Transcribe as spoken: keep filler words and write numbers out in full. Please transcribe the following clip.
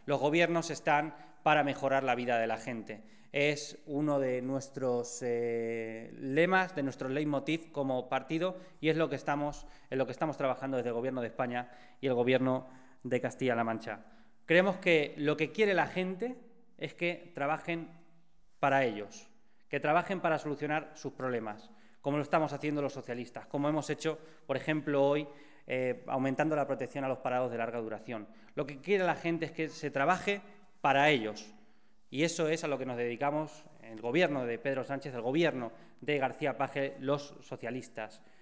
Los gobiernos están para mejorar la vida de la gente. Es uno de nuestros eh, lemas, de nuestros leitmotiv como partido, y es lo que estamos, en lo que estamos trabajando desde el Gobierno de España y el Gobierno de Castilla-La Mancha. Creemos que lo que quiere la gente es que trabajen para ellos, que trabajen para solucionar sus problemas, como lo estamos haciendo los socialistas, como hemos hecho, por ejemplo, hoy, eh, aumentando la protección a los parados de larga duración. Lo que quiere la gente es que se trabaje para ellos, y eso es a lo que nos dedicamos el Gobierno de Pedro Sánchez, el Gobierno de García Paje, los socialistas.